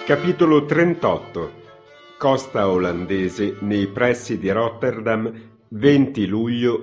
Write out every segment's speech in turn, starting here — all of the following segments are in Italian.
Capitolo 38. Costa olandese nei pressi di Rotterdam, 20 luglio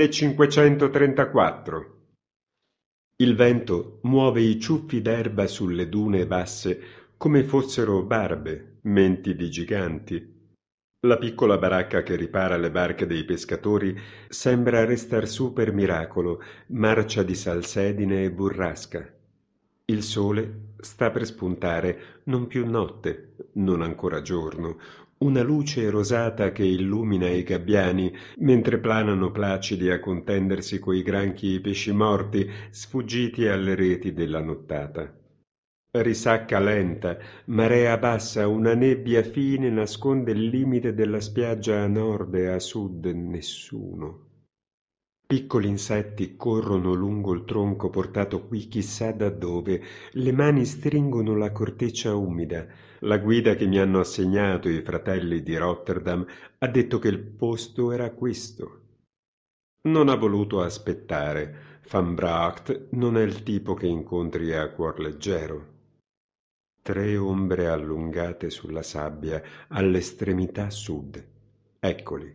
1534. Il vento muove i ciuffi d'erba sulle dune basse come fossero barbe, menti di giganti. La piccola baracca che ripara le barche dei pescatori sembra restar su per miracolo, marcia di salsedine e burrasca. Il sole sta per spuntare, non più notte, non ancora giorno, una luce rosata che illumina i gabbiani mentre planano placidi a contendersi coi granchi e i pesci morti sfuggiti alle reti della nottata. Risacca lenta, marea bassa, una nebbia fine nasconde il limite della spiaggia a nord e a sud, nessuno. Piccoli insetti corrono lungo il tronco portato qui chissà da dove, le mani stringono la corteccia umida. La guida che mi hanno assegnato i fratelli di Rotterdam ha detto che il posto era questo. Non ha voluto aspettare. Van Braght non è il tipo che incontri a cuor leggero. 3 ombre allungate sulla sabbia all'estremità sud. Eccoli.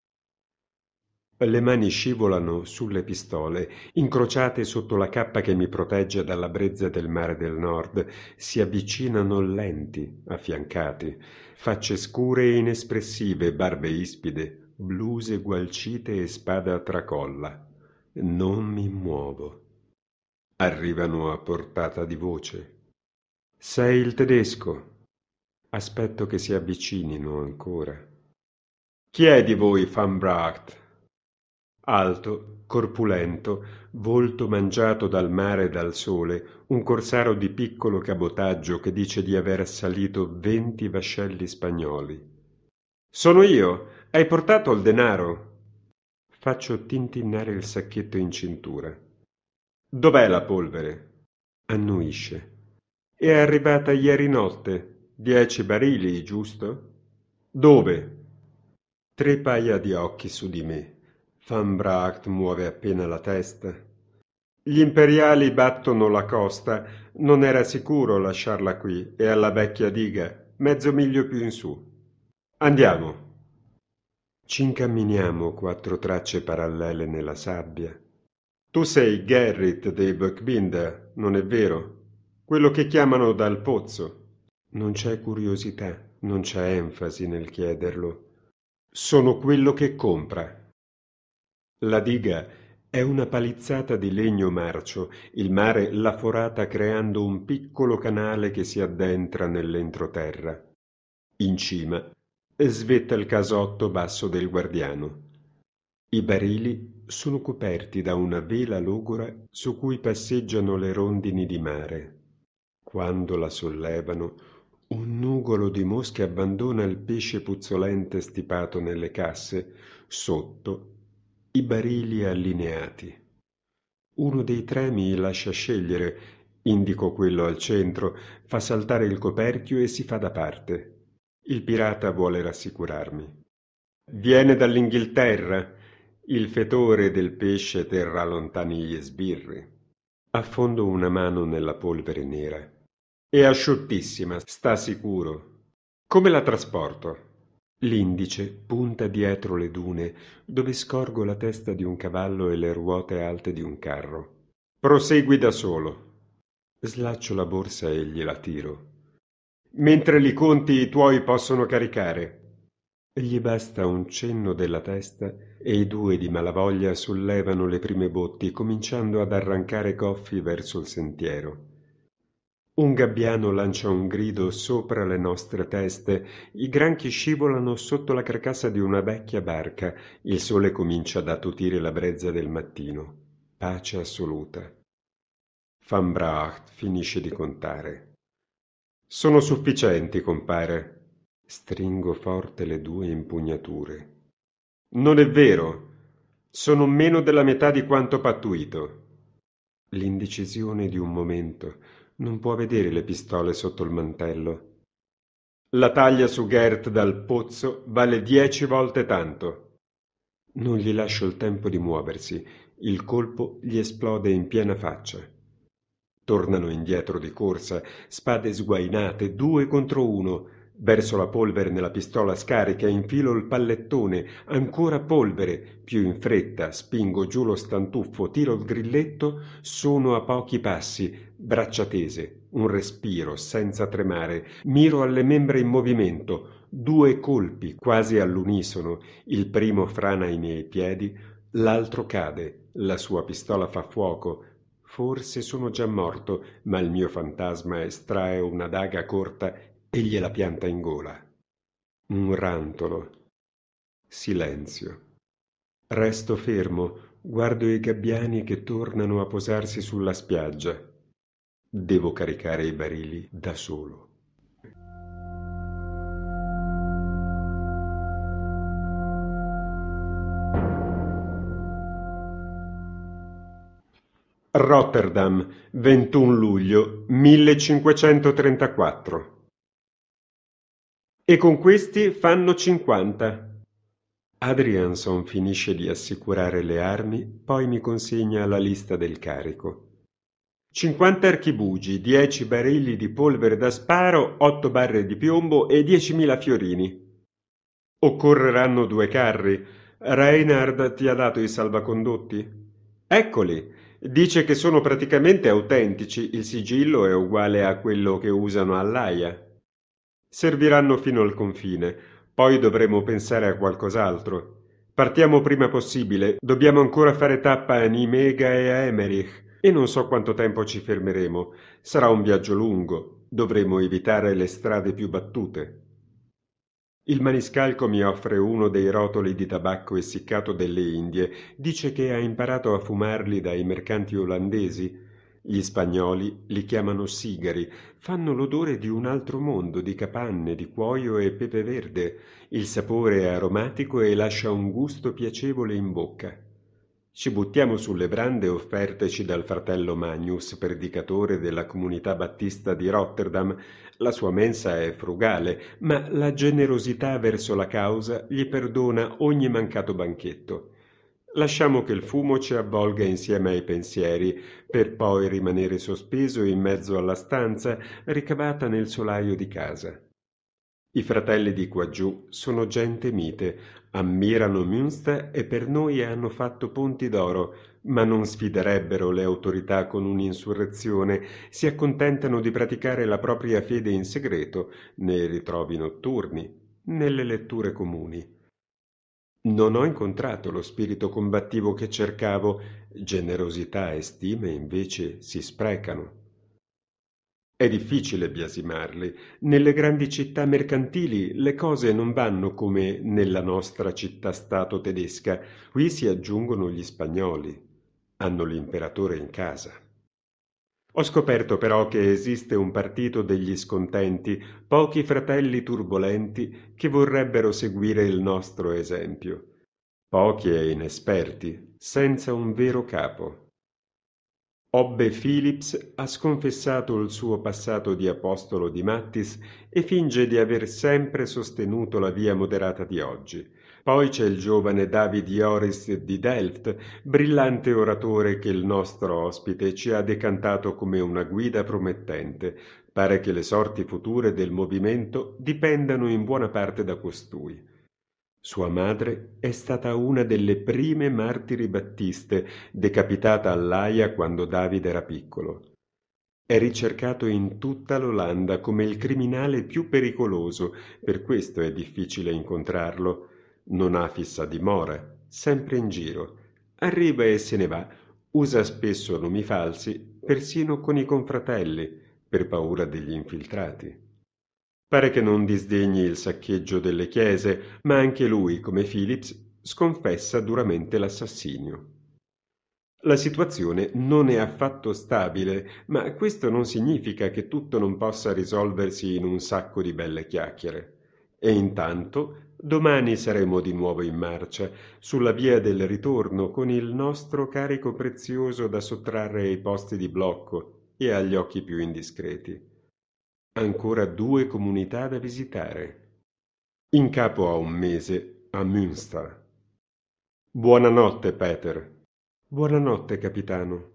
Le mani scivolano sulle pistole, incrociate sotto la cappa che mi protegge dalla brezza del mare del nord, si avvicinano lenti, affiancati, facce scure e inespressive, barbe ispide, bluse gualcite e spada a tracolla. Non mi muovo. Arrivano a portata di voce. Sei il tedesco. Aspetto che si avvicinino ancora. Chi è di voi, Van Braght? Alto, corpulento, volto mangiato dal mare e dal sole, un corsaro di piccolo cabotaggio che dice di aver assalito 20 vascelli spagnoli. Sono io. Hai portato il denaro? Faccio tintinnare il sacchetto in cintura. Dov'è la polvere? Annuisce. È arrivata ieri notte. 10 barili, giusto? Dove? 3 paia di occhi su di me. Van Braght muove appena la testa. Gli imperiali battono la costa. Non era sicuro lasciarla qui e alla vecchia diga, mezzo miglio più in su. Andiamo. Ci incamminiamo 4 tracce parallele nella sabbia. Tu sei Gerrit dei Buckbinder, non è vero? Quello che chiamano dal pozzo. Non c'è curiosità, non c'è enfasi nel chiederlo. Sono quello che compra. La diga è una palizzata di legno marcio, il mare l'ha forata creando un piccolo canale che si addentra nell'entroterra. In cima svetta il casotto basso del guardiano. I barili sono coperti da una vela logora su cui passeggiano le rondini di mare. Quando la sollevano, un nugolo di mosche abbandona il pesce puzzolente stipato nelle casse, sotto i barili allineati. Uno dei 3 mi lascia scegliere, indico quello al centro, fa saltare il coperchio e si fa da parte. Il pirata vuole rassicurarmi. Viene dall'Inghilterra. Il fetore del pesce terrà lontani gli sbirri. Affondo una mano nella polvere nera. È asciuttissima, sta sicuro. Come la trasporto? L'indice punta dietro le dune, dove scorgo la testa di un cavallo e le ruote alte di un carro. Prosegui da solo. Slaccio la borsa e gliela tiro. Mentre li conti i tuoi possono caricare. Gli basta un cenno della testa e i 2 di malavoglia sollevano le prime botti, cominciando ad arrancare goffi verso il sentiero. Un gabbiano lancia un grido sopra le nostre teste, i granchi scivolano sotto la carcassa di una vecchia barca, il sole comincia ad attutire la brezza del mattino. Pace assoluta. Van Braght finisce di contare. Sono sufficienti, compare. Stringo forte le 2 impugnature. Non è vero. Sono meno della metà di quanto pattuito. L'indecisione di un momento. Non può vedere le pistole sotto il mantello. La taglia su Gert dal pozzo vale 10 volte tanto. Non gli lascio il tempo di muoversi. Il colpo gli esplode in piena faccia. Tornano indietro di corsa, spade sguainate, 2 contro 1. Verso la polvere nella pistola scarica, infilo il pallettone, ancora polvere, più in fretta, spingo giù lo stantuffo, tiro il grilletto, sono a pochi passi, braccia tese, un respiro senza tremare, miro alle membra in movimento, 2 colpi quasi all'unisono, il primo frana i miei piedi, l'altro cade, la sua pistola fa fuoco. Forse sono già morto, ma il mio fantasma estrae una daga corta e gliela pianta in gola. Un rantolo. Silenzio. Resto fermo, guardo i gabbiani che tornano a posarsi sulla spiaggia. Devo caricare i barili da solo. Rotterdam, 21 luglio 1534. E con questi fanno 50. Adrianson finisce di assicurare le armi, poi mi consegna la lista del carico. 50 archibugi, 10 barili di polvere da sparo, 8 barre di piombo e 10.000 fiorini. Occorreranno 2 carri. Reinhard ti ha dato i salvacondotti? Eccoli. Dice che sono praticamente autentici, il sigillo è uguale a quello che usano all'Aia. Serviranno fino al confine, poi dovremo pensare a qualcos'altro. Partiamo prima possibile, dobbiamo ancora fare tappa a Nimega e a Emmerich, e non so quanto tempo ci fermeremo. Sarà un viaggio lungo, dovremo evitare le strade più battute. Il maniscalco mi offre uno dei rotoli di tabacco essiccato delle Indie, dice che ha imparato a fumarli dai mercanti olandesi. Gli spagnoli li chiamano sigari, fanno l'odore di un altro mondo, di capanne, di cuoio e pepe verde. Il sapore è aromatico e lascia un gusto piacevole in bocca. Ci buttiamo sulle brande offerteci dal fratello Magnus, predicatore della comunità battista di Rotterdam. La sua mensa è frugale, ma la generosità verso la causa gli perdona ogni mancato banchetto. Lasciamo che il fumo ci avvolga insieme ai pensieri, per poi rimanere sospeso in mezzo alla stanza ricavata nel solaio di casa. I fratelli di quaggiù sono gente mite, ammirano Münster e per noi hanno fatto ponti d'oro, ma non sfiderebbero le autorità con un'insurrezione, si accontentano di praticare la propria fede in segreto, nei ritrovi notturni, nelle letture comuni. Non ho incontrato lo spirito combattivo che cercavo, generosità e stime invece si sprecano. È difficile biasimarli. Nelle grandi città mercantili le cose non vanno come nella nostra città-stato tedesca. Qui si aggiungono gli spagnoli. Hanno l'imperatore in casa. Ho scoperto però che esiste un partito degli scontenti, pochi fratelli turbolenti che vorrebbero seguire il nostro esempio. Pochi e inesperti, senza un vero capo. Obbe Philips ha sconfessato il suo passato di apostolo di Mattis e finge di aver sempre sostenuto la via moderata di oggi. Poi c'è il giovane David Joris di Delft, brillante oratore che il nostro ospite ci ha decantato come una guida promettente. Pare che le sorti future del movimento dipendano in buona parte da costui. Sua madre è stata una delle prime martiri battiste, decapitata all'Aia quando David era piccolo. È ricercato in tutta l'Olanda come il criminale più pericoloso, per questo è difficile incontrarlo. Non ha fissa dimora, sempre in giro. Arriva e se ne va, usa spesso nomi falsi, persino con i confratelli, per paura degli infiltrati. Pare che non disdegni il saccheggio delle chiese, ma anche lui, come Philips, sconfessa duramente l'assassinio. La situazione non è affatto stabile, ma questo non significa che tutto non possa risolversi in un sacco di belle chiacchiere. E intanto domani saremo di nuovo in marcia, sulla via del ritorno, con il nostro carico prezioso da sottrarre ai posti di blocco e agli occhi più indiscreti. Ancora 2 comunità da visitare. In capo a un mese a Münster. Buonanotte, Peter. Buonanotte, capitano.